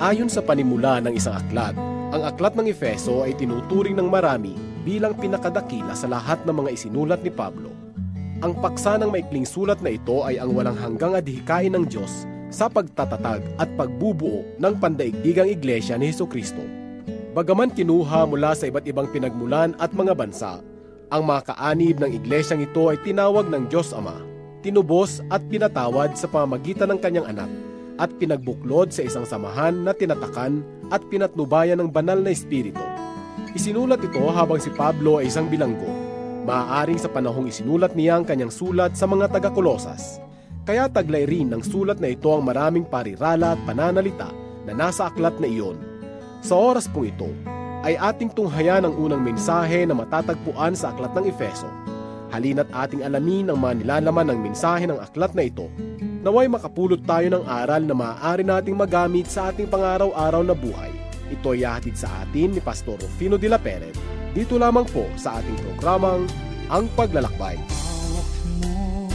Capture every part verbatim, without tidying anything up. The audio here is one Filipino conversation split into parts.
Ayon sa panimula ng isang aklat, ang aklat ng Efeso ay tinuturing ng marami bilang pinakadakila sa lahat ng mga isinulat ni Pablo. Ang paksa ng maikling sulat na ito ay ang walang hanggang adhikain ng Diyos sa pagtatatag at pagbubuo ng pandaigdigang iglesia ni Hesukristo. Bagaman kinuha mula sa iba't ibang pinagmulan at mga bansa, ang mga kaanib ng iglesyang ito ay tinawag ng Diyos Ama, tinubos at pinatawad sa pamamagitan ng kanyang anak, at pinagbuklod sa isang samahan na tinatakan at pinatnubayan ng banal na espiritu. Isinulat ito habang si Pablo ay isang bilanggo. Maaaring sa panahong isinulat niya ang kanyang sulat sa mga taga-Kolosas. Kaya taglay rin ng sulat na ito ang maraming parirala at pananalita na nasa aklat na iyon. Sa oras pong ito, ay ating tunghayan ang unang mensahe na matatagpuan sa aklat ng Efeso. Halina't ating alamin ang mga nilalaman ng mensahe ng aklat na ito. Naway makapulot tayo ng aral na maaari nating magamit sa ating pangaraw-araw na buhay. Ito ay hatid sa atin ni Pastor Rufino de la Peret. Dito lamang po sa ating programang Ang Paglalakbay. Hawak mo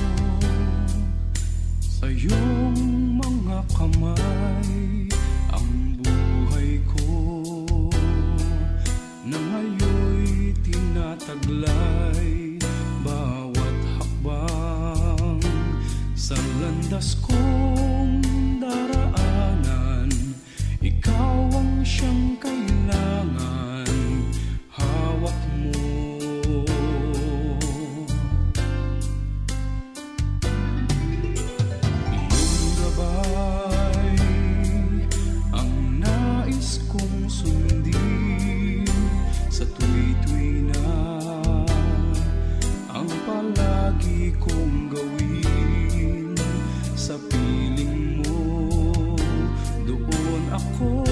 sa iyong mga kamay ang buhay ko na ngayon'y tinataglay bawat hakbang sa landas kong daraanan. Ikaw ang siyang kailangan, hawak mo. Iyong gabay ang nais kong sundin sa tuwi-tuwi na ang palagi kong gawin. Sa piling mo, doon ako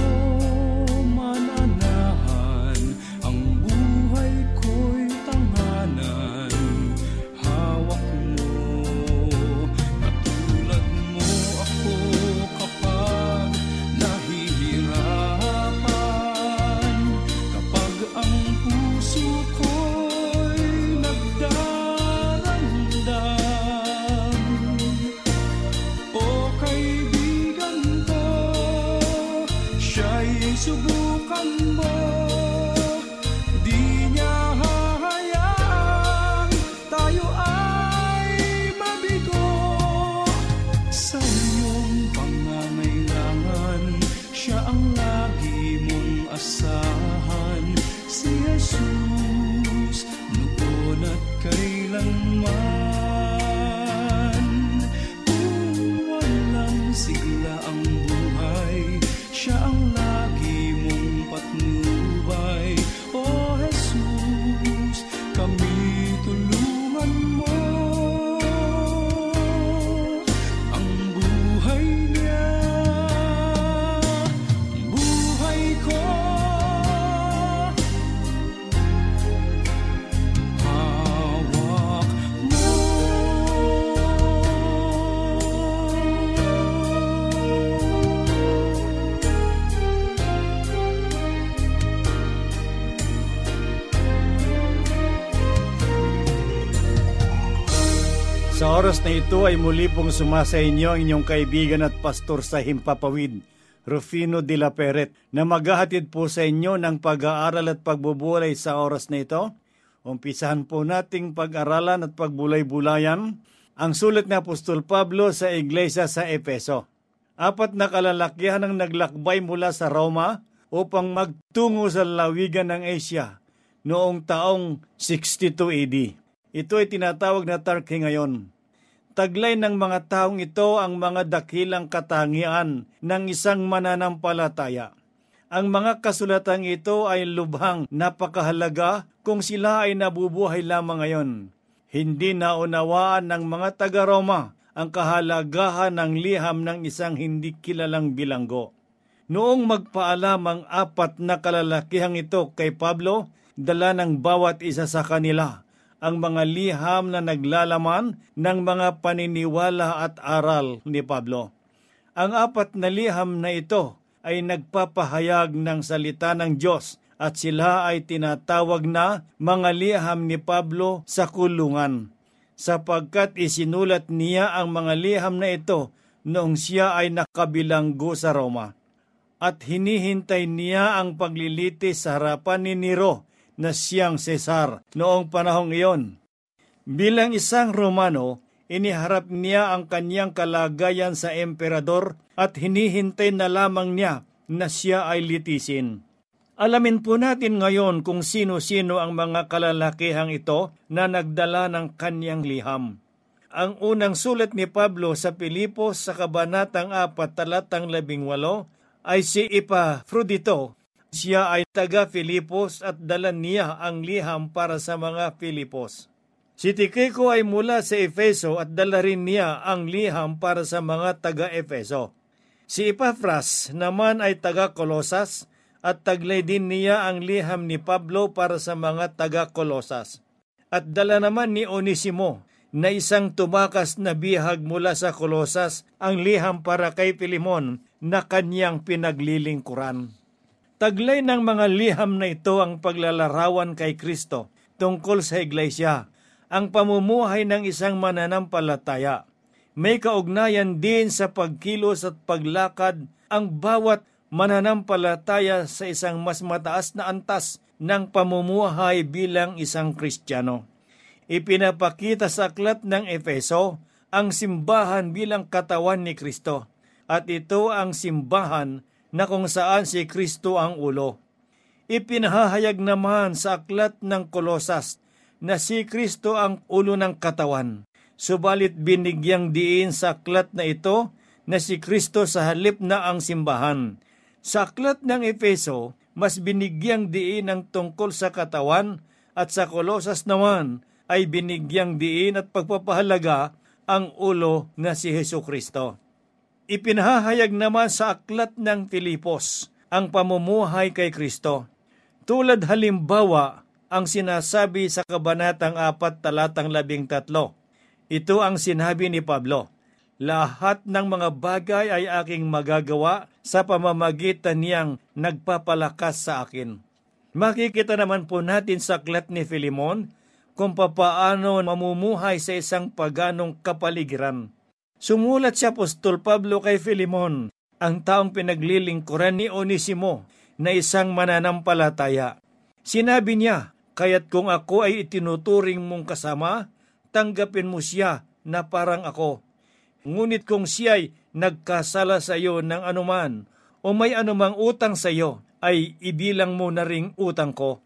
mananahan. Ang buhay ko'y tanghanan, hawak mo. Katulad mo ako kapag nahihirapan, kapag ang puso ko'y nagdaramdam. O kaibigan ko, siya'y subukan mo. Di niya hahayaang tayo ay mabigo. Sa iyong pangangailangan, siya ang lagi mong asahan. Si Jesus, noon at kailanman. Kung walang sigla ang buhay, siya ang lagi mong patnubay. O Jesus, kami tulungan mo. Ang buhay niya, buhay ko, hawak mo. Sa oras na ito ay muli pong sumasa inyo ang inyong kaibigan at pastor sa Himpapawid, Rufino de la Peret, na maghahatid po sa inyo ng pag-aaral at pagbubulay sa oras na ito. Umpisahan po nating pag-aralan at pagbulay-bulayan ang sulat ni Apostol Pablo sa iglesia sa Efeso. Apat na kalalakihan ang naglakbay mula sa Roma upang magtungo sa lalawigan ng Asia noong taong sixty-two A D. Ito ay tinatawag na Turkey ngayon. Taglay ng mga taong ito ang mga dakilang katangian ng isang mananampalataya. Ang mga kasulatang ito ay lubhang napakahalaga kung sila ay nabubuhay lamang ngayon. Hindi naunawaan ng mga taga-Roma ang kahalagahan ng liham ng isang hindi kilalang bilanggo. Noong magpaalam ang apat na kalalakihang ito kay Pablo, dala ng bawat isa sa kanila ang mga liham na naglalaman ng mga paniniwala at aral ni Pablo. Ang apat na liham na ito ay nagpapahayag ng salita ng Diyos at sila ay tinatawag na mga liham ni Pablo sa kulungan, sapagkat isinulat niya ang mga liham na ito noong siya ay nakabilanggo sa Roma. at hinihintay niya ang paglilitis sa harapan ni Nero na siyang Cesar noong panahong iyon. Bilang isang Romano, iniharap niya ang kanyang kalagayan sa emperador at hinihintay na lamang niya na siya ay litisin. Alamin po natin ngayon kung sino-sino ang mga kalalakihang ito na nagdala ng kanyang liham. Ang unang sulat ni Pablo sa Pilipos sa kabanatang apat talatang labing walo ay si Epafrodito. Siya ay taga Filipos at dala niya ang liham para sa mga Filipos. Si Tychicus ay mula sa Efeso at dala rin niya ang liham para sa mga taga Efeso. Si Epaphras naman ay taga Colosas at taglay din niya ang liham ni Pablo para sa mga taga Colosas. At dala naman ni Onesimo na isang tumakas na bihag mula sa Colosas ang liham para kay Filemon na kanyang pinaglilingkuran. Taglay ng mga liham na ito ang paglalarawan kay Kristo tungkol sa iglesia, ang pamumuhay ng isang mananampalataya. May kaugnayan din sa pagkilos at paglakad ang bawat mananampalataya sa isang mas mataas na antas ng pamumuhay bilang isang Kristiyano. Ipinapakita sa aklat ng Efeso ang simbahan bilang katawan ni Kristo, at ito ang simbahan na kung saan si Kristo ang ulo. Ipinahayag naman sa aklat ng Kolosas na si Kristo ang ulo ng katawan, subalit binigyang diin sa aklat na ito na si Kristo sa halip na ang simbahan. Sa aklat ng Efeso, mas binigyang diin ang tungkol sa katawan, at sa Kolosas naman ay binigyang diin at pagpapahalaga ang ulo na si Hesukristo. Ipinahayag naman sa aklat ng Filipos ang pamumuhay kay Kristo. Tulad halimbawa ang sinasabi sa kabanatang apat talatang labing tatlo. Ito ang sinabi ni Pablo, "Lahat ng mga bagay ay aking magagawa sa pamamagitan niyang nagpapalakas sa akin." Makikita naman po natin sa aklat ni Filemon kung papaano mamumuhay sa isang paganong kapaligiran. Sumulat si Apostol Pablo kay Filemon, ang taong pinaglilingkuran ni Onesimo na isang mananampalataya. Sinabi niya, "Kaya't kung ako ay itinuturing mong kasama, tanggapin mo siya na parang ako. Ngunit kung siya'y nagkasala sa iyo ng anuman o may anumang utang sa iyo, ay ibilang mo na ring utang ko."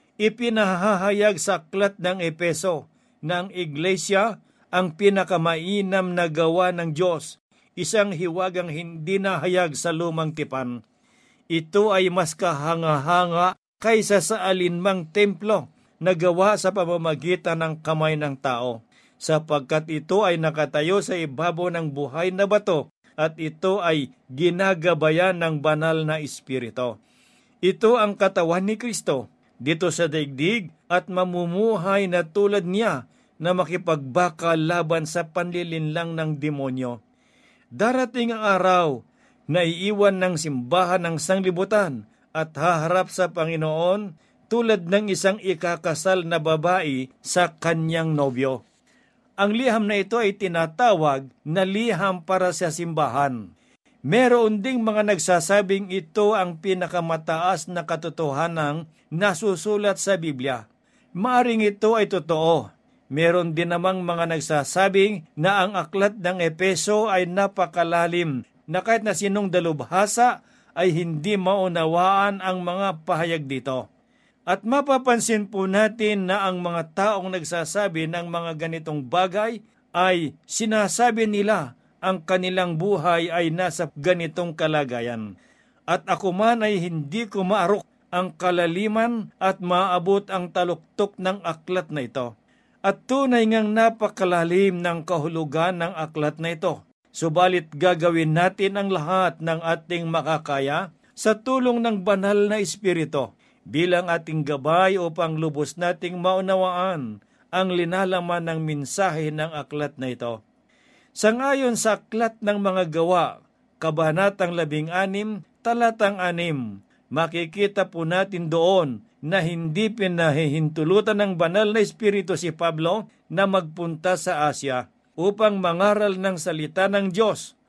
Ipinahahayag sa aklat ng Efeso na ang iglesia ang pinakamainam na gawa ng Diyos, isang hiwagang hindi nahayag sa lumang tipan. Ito ay mas kahanga-hanga kaysa sa alinmang templo na gawa sa pamamagitan ng kamay ng tao, sapagkat ito ay nakatayo sa ibabaw ng buhay na bato at ito ay ginagabayan ng banal na espiritu. Ito ang katawan ni Kristo dito sa daigdig at mamumuhay na tulad niya na makipagbakal laban sa panlilinlang ng demonyo. Darating ang araw na iiwan ng simbahan ng sanglibutan at haharap sa Panginoon tulad ng isang ikakasal na babae sa kanyang nobyo. Ang liham na ito ay tinatawag na liham para sa simbahan. Meron ding mga nagsasabing ito ang pinakamataas na katotohanang nasusulat sa Biblia. Maaring ito ay totoo. Meron din namang mga nagsasabing na ang aklat ng Efeso ay napakalalim na kahit na sinong dalubhasa ay hindi maunawaan ang mga pahayag dito. At mapapansin po natin na ang mga taong nagsasabi ng mga ganitong bagay ay sinasabi nila ang kanilang buhay ay nasa ganitong kalagayan. At ako man ay hindi ko maarok ang kalaliman at maabot ang taluktok ng aklat na ito. At tunay ngang napakalalim ng kahulugan ng aklat na ito. Subalit gagawin natin ang lahat ng ating makakaya sa tulong ng banal na espiritu bilang ating gabay upang lubos nating maunawaan ang linalaman ng mensahe ng aklat na ito. Sangayon sa aklat ng mga gawa, kabanatang labing anim, talatang anim, makikita po natin doon na hindi pinahihintulutan ng banal na espiritu si Pablo na magpunta sa Asya upang mangaral ng salita ng Diyos,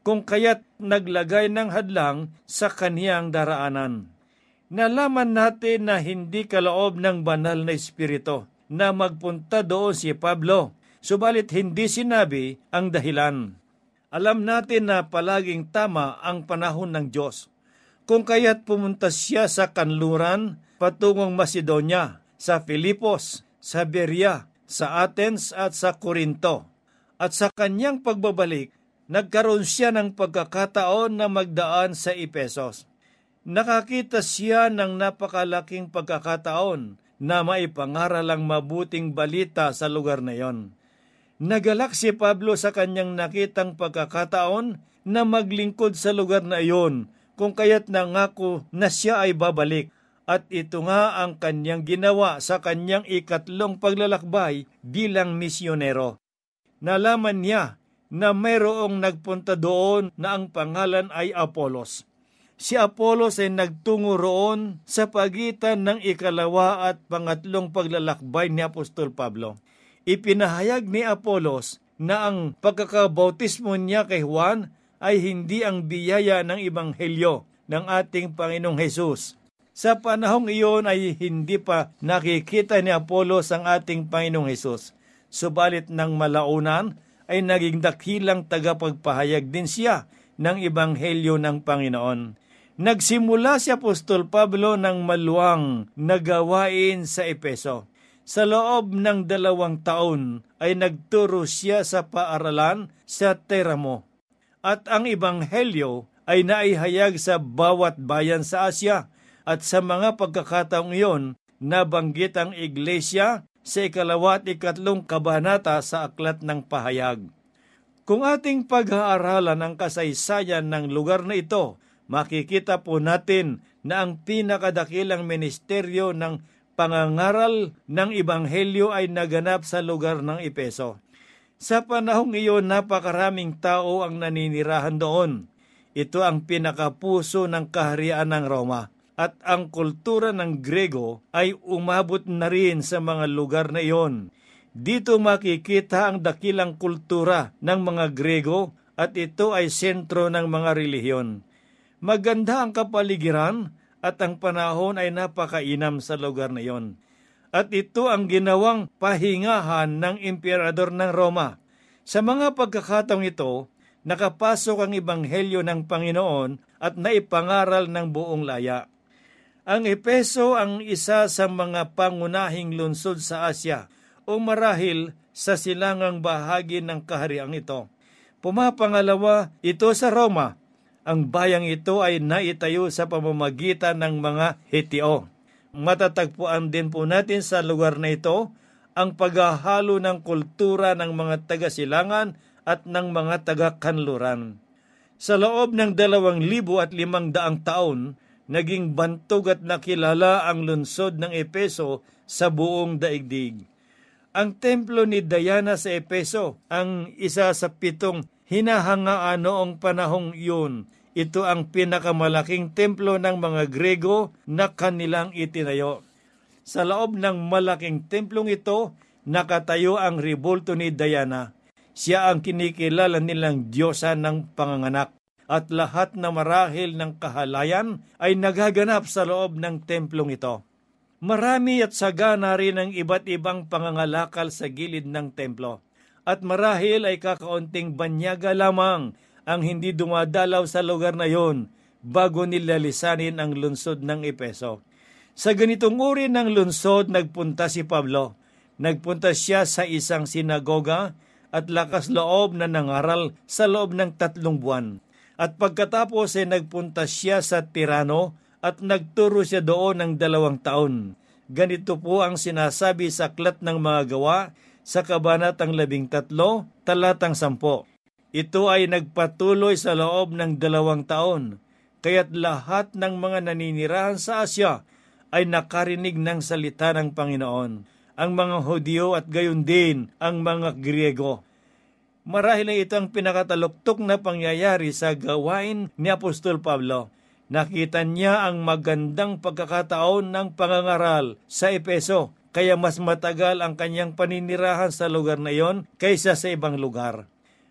kung kaya't naglagay ng hadlang sa kaniyang daraanan. Nalaman natin na hindi kaloob ng banal na espiritu na magpunta doon si Pablo, subalit hindi sinabi ang dahilan. Alam natin na palaging tama ang panahon ng Diyos, kung kaya't pumunta siya sa kanluran patungong Macedonia, sa Filipos, sa Berea, sa Athens at sa Corinto. At sa kanyang pagbabalik, nagkaroon siya ng pagkakataon na magdaan sa Efesos. Nakakita siya ng napakalaking pagkakataon na maipangaral ang mabuting balita sa lugar na iyon. Nagalak si Pablo sa kanyang nakitang pagkakataon na maglingkod sa lugar na iyon, kung kaya't nangako na siya ay babalik. At ito nga ang kanyang ginawa sa kanyang ikatlong paglalakbay bilang misyonero. Nalaman niya na mayroong nagpunta doon na ang pangalan ay Apolos. Si Apolos ay nagtungo roon sa pagitan ng ikalawa at pangatlong paglalakbay ni Apostol Pablo. Ipinahayag ni Apolos na ang pagkakabautismo niya kay Juan ay hindi ang biyaya ng ebanghelyo ng ating Panginoong Hesus. Sa panahong iyon ay hindi pa nakikita ni Apolos ang ating Panginoong Hesus. Subalit ng malaunan ay naging dakilang tagapagpahayag din siya ng ebanghelyo ng Panginoon. Nagsimula si Apostol Pablo ng maluwang na gawain sa Efeso. Sa loob ng dalawang taon ay nagturo siya sa paaralan sa Teramo. At ang ebanghelyo ay naihayag sa bawat bayan sa Asya. At sa mga pagkakataong iyon, nabanggit ang iglesia sa ikalawa at ikatlong kabanata sa Aklat ng Pahayag. Kung ating pag-aaralan ang kasaysayan ng lugar na ito, makikita po natin na ang pinakadakilang ministeryo ng pangangaral ng ebanghelyo ay naganap sa lugar ng Efeso. Sa panahong iyon, napakaraming tao ang naninirahan doon. Ito ang pinakapuso ng kaharian ng Roma. At ang kultura ng Grego ay umabot na rin sa mga lugar na iyon. Dito makikita ang dakilang kultura ng mga Grego at ito ay sentro ng mga relihiyon. Maganda ang kapaligiran at ang panahon ay napakainam sa lugar na iyon. At ito ang ginawang pahingahan ng emperador ng Roma. Sa mga pagkakataong ito, nakapasok ang ebanghelyo ng Panginoon at naipangaral ng buong laya. Ang Efeso ang isa sa mga pangunahing lungsod sa Asya o marahil sa silangang bahagi ng kahariang ito. Pumapangalawa ito sa Roma. Ang bayang ito ay naitayo sa pamamagitan ng mga Heteo. Matatagpuan din po natin sa lugar na ito ang paghahalo ng kultura ng mga taga-silangan at ng mga taga-kanluran. Sa loob ng dalawang libo at limang daang taon, naging bantog at nakilala ang lungsod ng Efeso sa buong daigdig. Ang templo ni Diana sa Efeso ang isa sa pitong hinahangaan noong panahong iyon. Ito ang pinakamalaking templo ng mga Grego na kanilang itinayo. Sa loob ng malaking templong ito, nakatayo ang rebulto ni Diana. Siya ang kinikilala nilang diyosa ng panganganak. At lahat na marahil ng kahalayan ay nagaganap sa loob ng templong ito. Marami at sagana rin ang iba't ibang pangangalakal sa gilid ng templo. At marahil ay kakaunting banyaga lamang ang hindi dumadalaw sa lugar na yon bago nila lisanin ang lungsod ng Efeso. Sa ganitong uri ng lungsod, nagpunta si Pablo. Nagpunta siya sa isang sinagoga at lakas loob na nangaral sa loob ng tatlong buwan. At pagkatapos ay nagpunta siya sa Tirano at nagturo siya doon ng dalawang taon. Ganito po ang sinasabi sa Aklat ng Mga Gawa sa kabanatang labing tatlo, talatang sampo. Ito ay nagpatuloy sa loob ng dalawang taon, kaya't lahat ng mga naninirahan sa Asya ay nakarinig ng salita ng Panginoon, ang mga Hudyo at gayon din ang mga Griego. Marahil ay ito ang pinakataluktok na pangyayari sa gawain ni Apostol Pablo. Nakita niya ang magandang pagkakataon ng pangangaral sa Efeso, kaya mas matagal ang kanyang paninirahan sa lugar na iyon kaysa sa ibang lugar.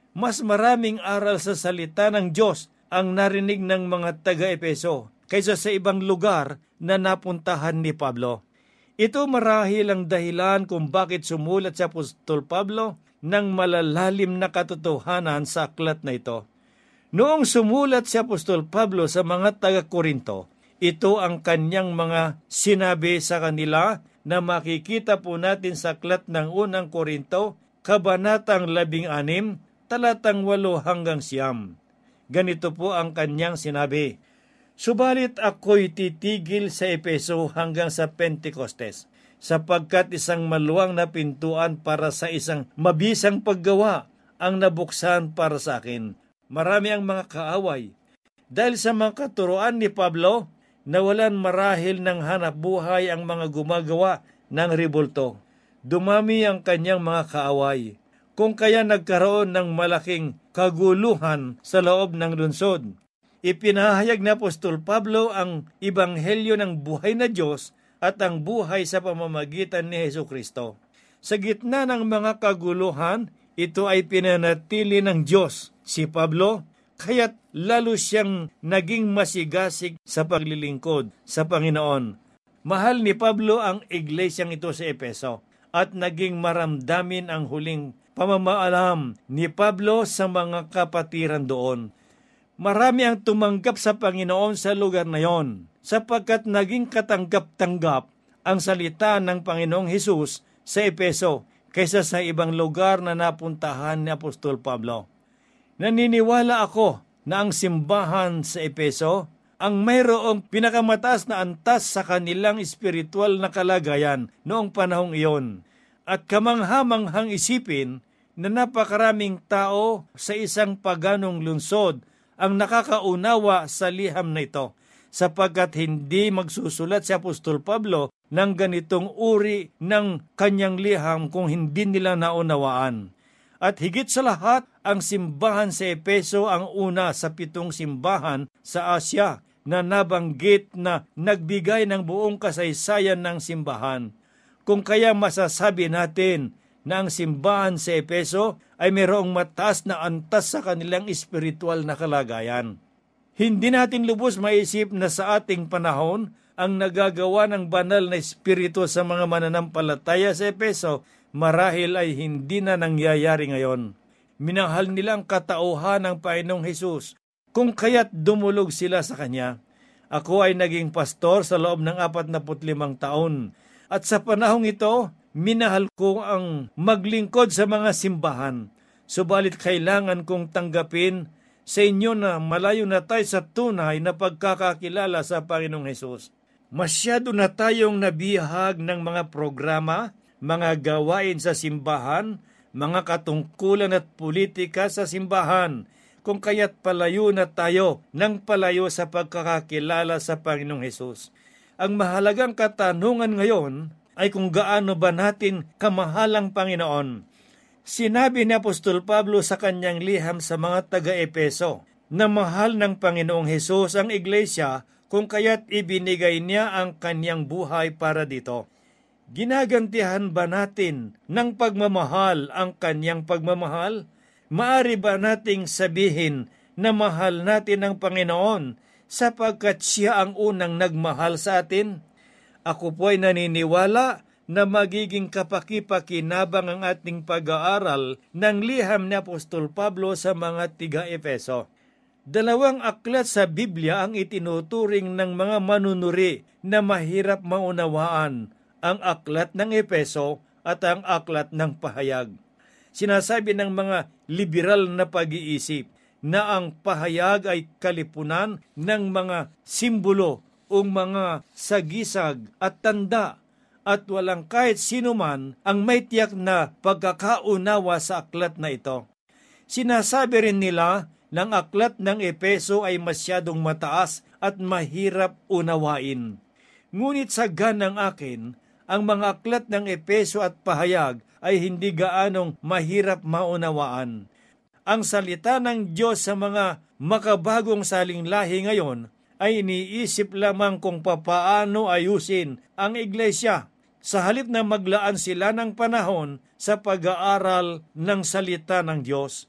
Mas maraming aral sa salita ng Diyos ang narinig ng mga taga-Epeso kaysa sa ibang lugar na napuntahan ni Pablo. Ito marahil ang dahilan kung bakit sumulat si Apostol Pablo ng malalalim na katotohanan sa aklat na ito. Noong sumulat si Apostol Pablo sa mga taga-Korinto, ito ang kanyang mga sinabi sa kanila na makikita po natin sa aklat ng unang Korinto, kabanatang labing anim, talatang walo hanggang siyam. Ganito po ang kanyang sinabi, "Subalit ako'y titigil sa Epeso hanggang sa Pentecostes, sapagkat isang maluwang na pintuan para sa isang mabisang paggawa ang nabuksan para sa akin. Marami ang mga kaaway. Dahil sa mga katuroan ni Pablo, nawalan marahil ng hanap buhay ang mga gumagawa ng rebulto. Dumami ang kanyang mga kaaway. Kung kaya nagkaroon ng malaking kaguluhan sa loob ng lungsod. Ipinahayag ni Apostol Pablo ang ebanghelyo ng buhay na Diyos at ang buhay sa pamamagitan ni Hesukristo. Sa gitna ng mga kaguluhan, ito ay pinanatili ng Diyos si Pablo, kaya't lalo siyang naging masigasig sa paglilingkod sa Panginoon. Mahal ni Pablo ang iglesyang ito sa Epeso at naging maramdamin ang huling pamamaalam ni Pablo sa mga kapatiran doon. Marami ang tumanggap sa Panginoon sa lugar na yon, sapagkat naging katanggap-tanggap ang salita ng Panginoong Hesus sa Epeso kaysa sa ibang lugar na napuntahan ni Apostol Pablo. Naniniwala ako na ang simbahan sa Epeso ang mayroong pinakamataas na antas sa kanilang espiritual na kalagayan noong panahong iyon. At kamanghamanghang isipin na napakaraming tao sa isang paganong lungsod ang nakakaunawa sa liham na ito, sapagkat hindi magsusulat si Apostol Pablo ng ganitong uri ng kanyang liham kung hindi nila naunawaan. At higit sa lahat, ang simbahan sa Epeso ang una sa pitong simbahan sa Asya na nabanggit na nagbigay ng buong kasaysayan ng simbahan. Kung kaya masasabi natin na ang simbahan sa Epeso ay mayroong mataas na antas sa kanilang espiritual na kalagayan. Hindi natin lubos maisip na sa ating panahon ang nagagawa ng banal na espiritu sa mga mananampalataya sa Epeso marahil ay hindi na nangyayari ngayon. Minahal nila ang katauhan ng Panginoong Hesus, kung kaya't dumulog sila sa Kanya. Ako ay naging pastor sa loob ng apat na limang taon, at sa panahong ito, minahal ko ang maglingkod sa mga simbahan. Subalit kailangan kong tanggapin sa inyo na malayo na tayo sa tunay na pagkakakilala sa Panginoong Hesus. Masyado na tayong nabihag ng mga programa, mga gawain sa simbahan, mga katungkulan at politika sa simbahan, kung kaya't palayo na tayo ng palayo sa pagkakakilala sa Panginoong Hesus. Ang mahalagang katanungan ngayon ay kung gaano ba natin kamahal ang Panginoon. Sinabi ni Apostol Pablo sa kanyang liham sa mga taga-Epeso na mahal ng Panginoong Hesus ang iglesia kung kaya't ibinigay niya ang kanyang buhay para dito. Ginagantihan ba natin ng pagmamahal ang kanyang pagmamahal? Maari ba nating sabihin na mahal natin ang Panginoon sapagkat siya ang unang nagmahal sa atin? Ako po ay naniniwala na magiging kapaki-pakinabang ang ating pag-aaral ng liham ni Apostol Pablo sa mga tiga-Efeso. Dalawang aklat sa Biblia ang itinuturing ng mga manunuri na mahirap maunawaan, ang aklat ng Efeso at ang aklat ng Pahayag. Sinasabi ng mga liberal na pag-iisip na ang Pahayag ay kalipunan ng mga simbolo o mga sagisag at tanda at walang kahit sino man ang may tiyak na pagkakaunawa sa aklat na ito. Sinasabi rin nila ng aklat ng Efeso ay masyadong mataas at mahirap unawain. Ngunit sa ganang akin, ang mga aklat ng Efeso at Pahayag ay hindi gaanong mahirap maunawaan. Ang salita ng Diyos sa mga makabagong salinglahi ngayon ay iniisip lamang kung papaano ayusin ang iglesia sa halip na maglaan sila ng panahon sa pag-aaral ng salita ng Diyos.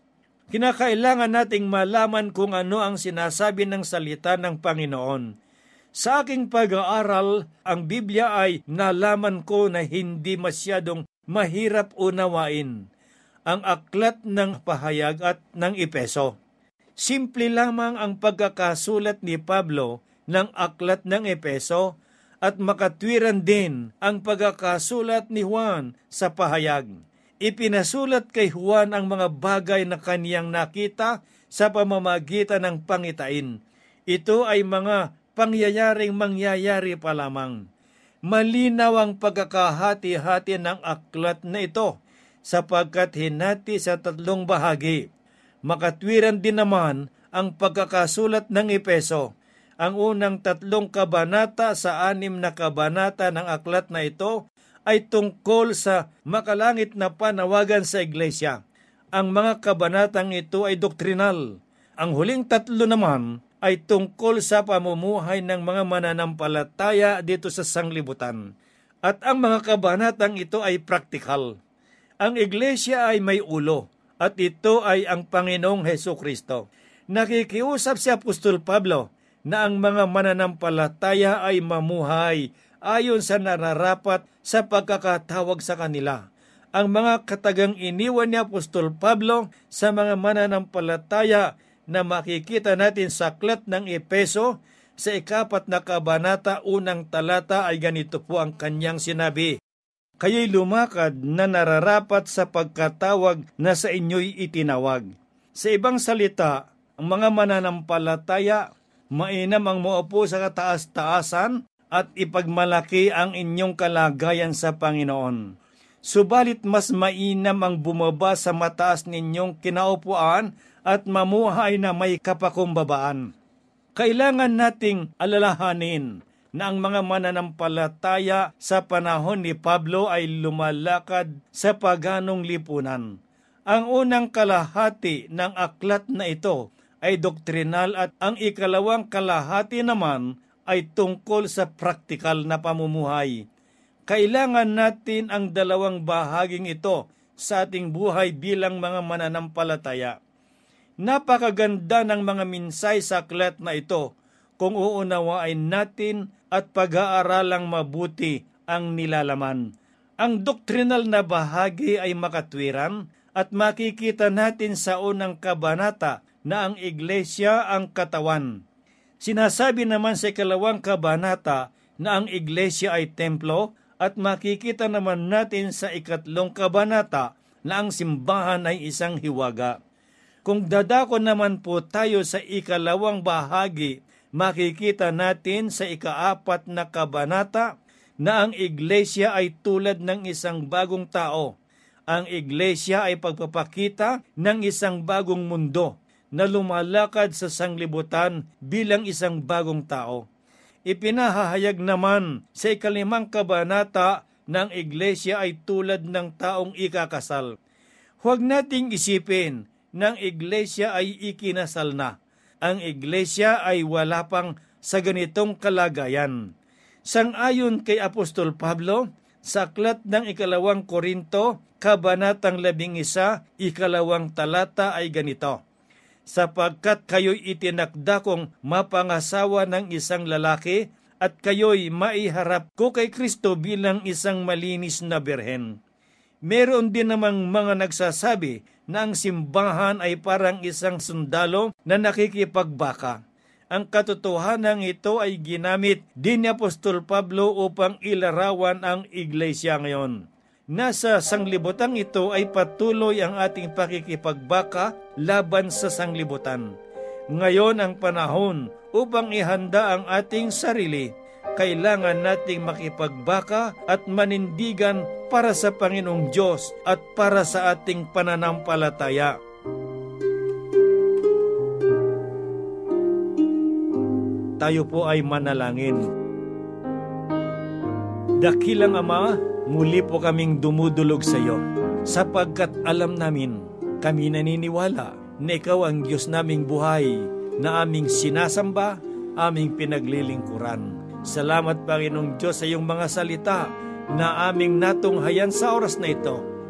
Kinakailangan nating malaman kung ano ang sinasabi ng salita ng Panginoon. Sa aking pag-aaral, ang Biblia ay nalaman ko na hindi masyadong mahirap unawain ang aklat ng pahayag at ng Epeso. Simple lamang ang pagkakasulat ni Pablo ng aklat ng Epeso at makatwiran din ang pagkakasulat ni Juan sa pahayag. Ipinasulat kay Juan ang mga bagay na kaniyang nakita sa pamamagitan ng pangitain. Ito ay mga pangyayaring mangyayari pa lamang. Malinaw ang pagkakahati-hati ng aklat na ito sapagkat hinati sa tatlong bahagi. Makatwiran din naman ang pagkakasulat ng Epeso. Ang unang tatlong kabanata sa anim na kabanata ng aklat na ito ay tungkol sa makalangit na panawagan sa iglesia. Ang mga kabanatang ito ay doktrinal. Ang huling tatlo naman ay tungkol sa pamumuhay ng mga mananampalataya dito sa sanglibutan. At ang mga kabanatang ito ay praktikal. Ang iglesia ay may ulo at ito ay ang Panginoong Hesukristo. Nakikiusap si Apostol Pablo na ang mga mananampalataya ay mamuhay ayon sa nararapat sa pagkakatawag sa kanila. Ang mga katagang iniwan ni Apostol Pablo sa mga mananampalataya na makikita natin sa aklat ng Epeso sa ikapat na kabanata unang talata ay ganito po ang kanyang sinabi. Kayo'y lumakad na nararapat sa pagkatawag na sa inyo'y itinawag. Sa ibang salita, ang mga mananampalataya, mainam ang muupo sa kataas-taasan at ipagmalaki ang inyong kalagayan sa Panginoon. Subalit mas mainam ang bumaba sa mataas ninyong kinaupuan at mamuhay na may kapakumbabaan. Kailangan nating alalahanin na ang mga mananampalataya sa panahon ni Pablo ay lumalakad sa paganong lipunan. Ang unang kalahati ng aklat na ito ay doktrinal at ang ikalawang kalahati naman ay tungkol sa praktikal na pamumuhay. Kailangan natin ang dalawang bahaging ito sa ating buhay bilang mga mananampalataya. Napakaganda ng mga minsay sa aklat na ito kung uunawain natin at pag-aaralang mabuti ang nilalaman. Ang doktrinal na bahagi ay makatwiran at makikita natin sa unang kabanata na ang iglesia ang katawan. Sinasabi naman sa ikalawang kabanata na ang iglesia ay templo at makikita naman natin sa ikatlong kabanata na ang simbahan ay isang hiwaga. Kung dadako naman po tayo sa ikalawang bahagi, makikita natin sa ikaapat na kabanata na ang iglesia ay tulad ng isang bagong tao. Ang iglesia ay pagpapakita ng isang bagong mundo na lumalakad sa sanglibutan bilang isang bagong tao. Ipinahahayag naman sa ikalimang kabanata ng iglesia ay tulad ng taong ikakasal. Huwag nating isipin ng iglesia ay ikinasal na. Ang iglesia ay wala pang sa ganitong kalagayan. Sang-ayon kay Apostol Pablo, sa aklat ng ikalawang Korinto, kabanatang labing isa, ikalawang talata ay ganito. Sapagkat kayo'y itinakda kong mapangasawa ng isang lalaki at kayo'y maiharap ko kay Kristo bilang isang malinis na birhen. Meron din namang mga nagsasabi na ang simbahan ay parang isang sundalo na nakikipagbaka. Ang katotohanan ito ay ginamit din ni Apostol Pablo upang ilarawan ang iglesia ngayon. Nasa sanglibutan ito ay patuloy ang ating pakikipagbaka laban sa sanglibutan. Ngayon ang panahon upang ihanda ang ating sarili. Kailangan nating makipagbaka at manindigan para sa Panginoong Diyos at para sa ating pananampalataya. Tayo po ay manalangin. Dakilang Ama, muli po kaming dumudulog sa iyo, sapagkat alam namin, kami naniniwala na ikaw ang Diyos naming buhay, na aming sinasamba, aming pinaglilingkuran. Salamat Panginoong Diyos sa iyong mga salita na aming natunghayan sa oras na ito.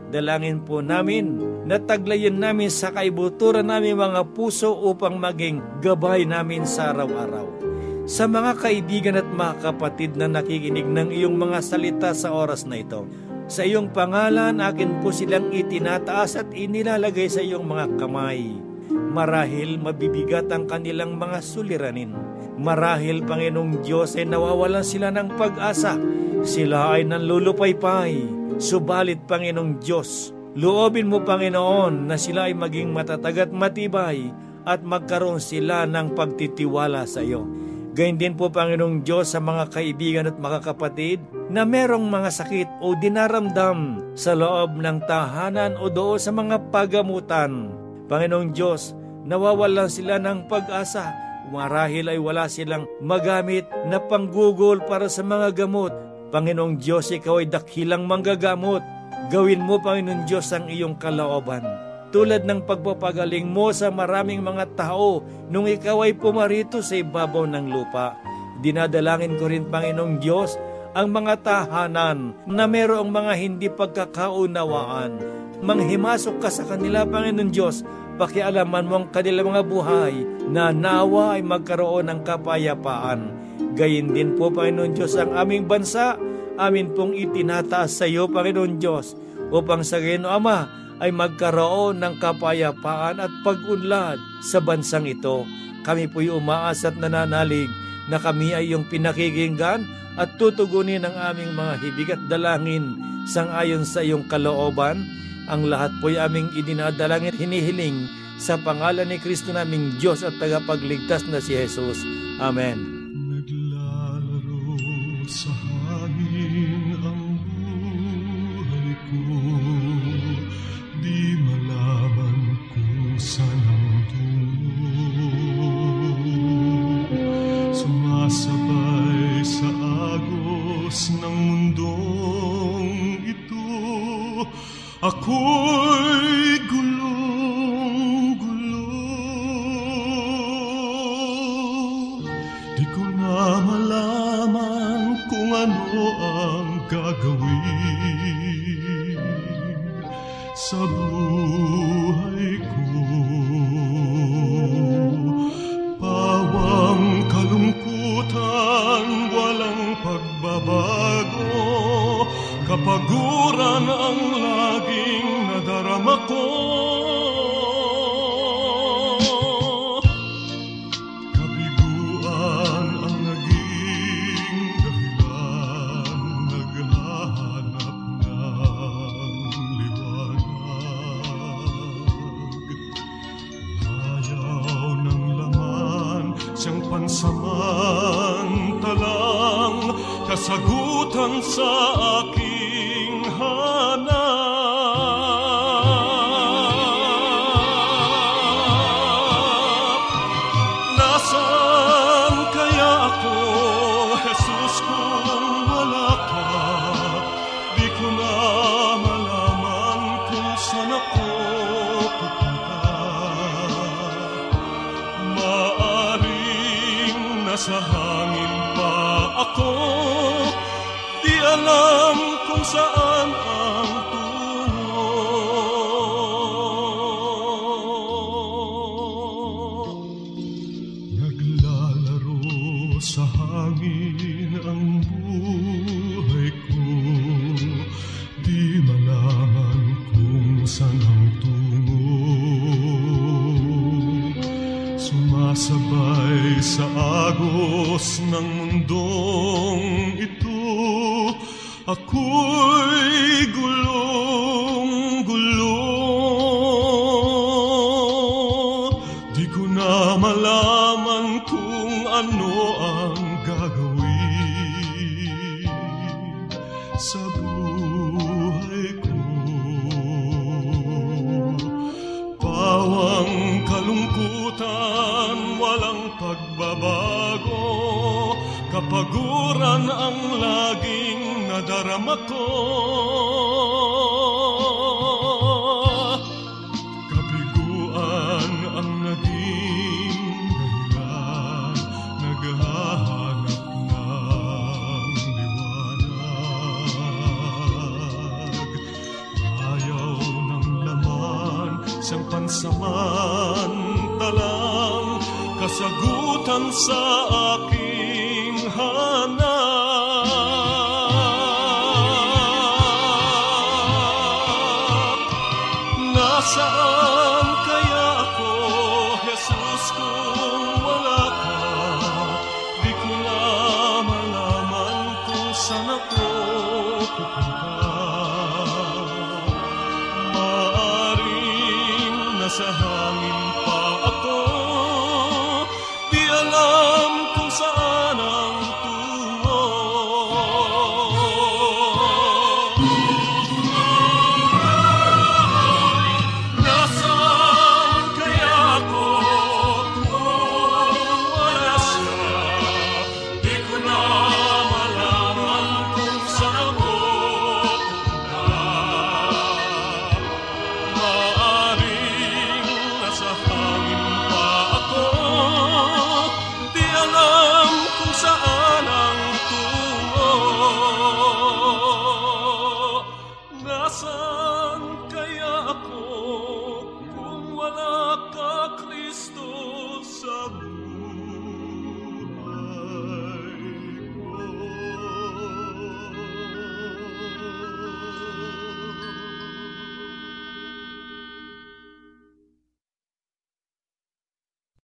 Dalangin po namin na taglayin namin sa kaibuturan namin mga puso upang maging gabay namin sa araw-araw. Sa mga kaibigan at mga kapatid na nakikinig ng iyong mga salita sa oras na ito, sa iyong pangalan akin po silang itinataas at inilalagay sa iyong mga kamay. Marahil mabibigat ang kanilang mga suliranin. Marahil, Panginoong Diyos, ay nawawalan sila ng pag-asa. Sila ay nanlulupaypay. Subalit, Panginoong Diyos, loobin mo, Panginoon, na sila ay maging matatag at matibay at magkaroon sila ng pagtitiwala sa iyo. Gayun din po, Panginoong Diyos, sa mga kaibigan at mga kapatid na merong mga sakit o dinaramdam sa loob ng tahanan o doon sa mga pagamutan. Panginoong Diyos, nawawalan sila ng pag-asa. Marahil ay wala silang magamit na panggugol para sa mga gamot. Panginoong Diyos, ikaw ay dakilang manggagamot. Gawin mo, Panginoong Diyos, ang iyong kalooban. Tulad ng pagpapagaling mo sa maraming mga tao nung ikaw ay pumarito sa ibabaw ng lupa. Dinadalangin ko rin, Panginoong Diyos, ang mga tahanan na merong mga hindi pagkakaunawaan. Manghimasok ka sa kanila, Panginoong Diyos, pakialaman mo ang kanilang mga buhay na nawa ay magkaroon ng kapayapaan. Gayon din po, Panginoon Diyos, ang aming bansa, amin pong itinataas sa iyo, Panginoon Diyos, upang sa gayon, Ama, ay magkaroon ng kapayapaan at pag-unlad sa bansang ito. Kami po'y umaas at nananalig na kami ay iyong pinakikinggan at tutugunin ang aming mga hibig at dalangin sangayon sa iyong kalooban. Ang lahat po'y aming idinadalangin at hinihiling sa pangalan ni Kristo naming Diyos at tagapagligtas na si Jesus. Amen. Naglalaro sa hangin ang buhay ko, di malaman kung saan ang tungo. Sumasabay sa agos ng mundong ito, ako'y gulong-gulo. Di ko na malaman kung ano ang gagawin sa buhay ko. Pawang kalungkutan, walang pagbabago, kapaguran ang laging nadarama ko. Kabiguan ang naging dahilan, naghahanap ng liwanag. Ayaw ng laman, siyang pansamantalang kasagutan sa aking hanap. Nasaan kaya ako, Jesus, kung wala ka? Di ko na malaman kung saan ako pupunta. Maaring nasa hangin pa ako, di alam kung saan ang tungo. Naglalaro sa hangin ang buhay ko, di malaman kung saan ang tungo. Sumasabay sa agos ng mundong ito, ako'y gulong-gulo. Di ko na malaman kung ano ang gagawin sa buhay ko. Pawang kalungkutan, walang pagbabago, kapaguran ang laging nadarama ko. Kabiguan ang naging dahilan, naghahanap ng liwanag. Ayaw isang pansamantalang kasagutan sa aking hanap. Nasaan kaya ako, Jesus, kung wala ka? Di ko na malaman kung saan ako pupunta. Maaring nasa